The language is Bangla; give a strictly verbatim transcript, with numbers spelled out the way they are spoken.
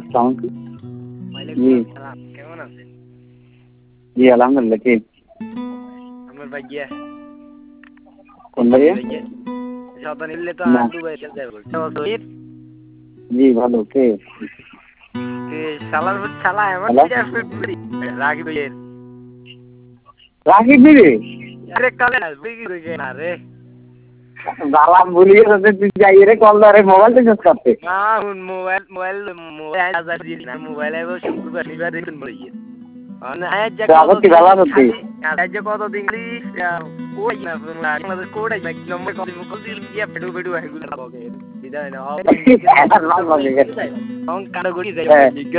সালাম ওয়ালাইকুম জি আসসালাম কেমন আছেন জি আলহামদুলিল্লাহ কে আমার ভাইয়া কোন ভাইয়া ভাইয়া যত নিলে তো না আর দুবাই চলে যাবে শহীদ জি ভালো কে তে শালার ভূত শালা এমন হ্যালো বিরাট ফুটবলি রাগি ভাইয়ের রাকিব দিদি আরে কালে না বুঝি কই না রে বালাম ভুলিয়ে যাচ্ছে তুই যাই রে কল ধরে মোবাইল থেকে করতে না হুন মোবাইল মোবাইল মোবাইল হাজার দিন না মোবাইল আইবো শুক্রবার শনিবার দিন বলি অন আজ যা আবার কত কি দিন ভালো আছি খালি আজ যা কত দিন কোই না বাংলাদেশ কোড আই নম্বর কত কল দিন কি পেডু পেডু আইগুলো লাগে বিদায় না লাল লাগে অন কারো গড়ি যাই